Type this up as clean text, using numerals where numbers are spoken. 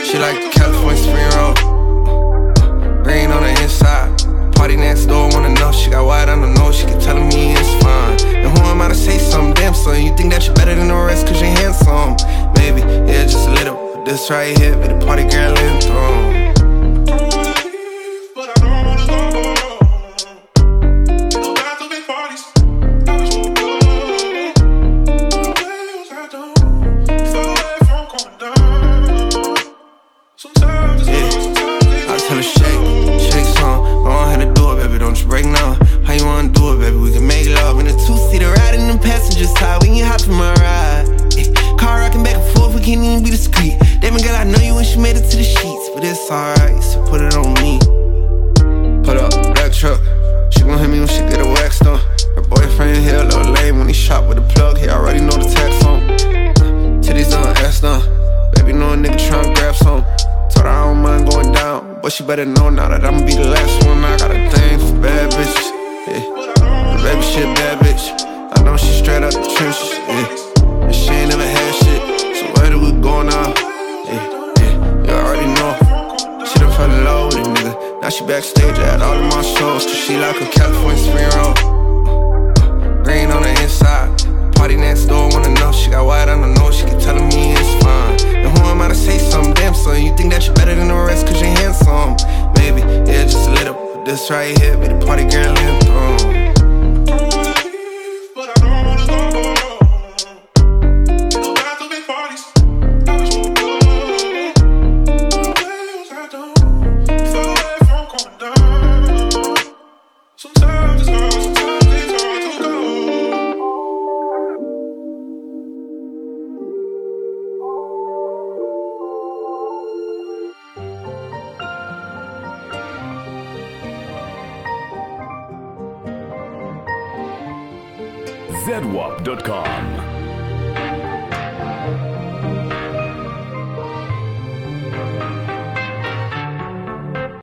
She like a California spring roll. Green on the inside. Party next door, wanna know. She got white on the nose, she keep telling me it's fine. And who am I to say something? Damn son, you think that you're better than the rest cause you're handsome. Maybe, yeah, just a little. But this right here be the party girl anthem. Alright, so put it on me. Put up that truck. She gon' hit me when she get her wax done. Her boyfriend here a little lame when he shot with a plug. He already know the tax on. Titties done, ass done. Baby know a nigga tryna grab some. Told her I don't mind going down, but she better know now that I'ma be the last one. I got a thing for bad bitches. Yeah, the baby shit bad bitch. I know she straight out the trenches. Yeah, and she ain't never had shit. So where do we go now? Yeah, you already know. Fell in love with a nigga. Now she backstage at all of my shows. Cause she like a California spring roll. Green on the inside. Party next door, wanna know. She got white on the nose, she keep telling me it's fine. And who am I to say something? Damn son, you think that you're better than the rest cause you're handsome. Maybe, yeah, just a little. But this right here be the party girl anthem. ZWAP.com